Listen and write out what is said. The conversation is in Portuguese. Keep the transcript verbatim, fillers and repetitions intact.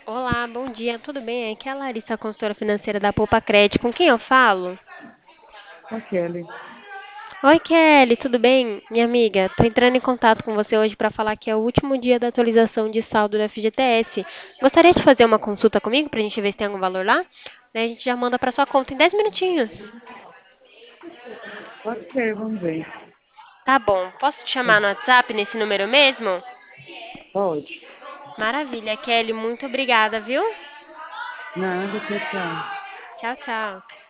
Olá, bom dia, tudo bem? Aqui é a Larissa, consultora financeira da Poupa Cred. Com quem eu falo? A Kelly. Oi, Kelly, tudo bem? Minha amiga, tô entrando em contato com você hoje para falar que é o último dia da atualização de saldo do F G T S. Gostaria de fazer uma consulta comigo para a gente ver se tem algum valor lá? Daí a gente já manda para sua conta em dez minutinhos. Pode ser, vamos ver. Tá bom, posso te chamar no WhatsApp nesse número mesmo? Pode. Maravilha, Kelly, muito obrigada, viu? Nada, tchau, tchau. Tchau, tchau.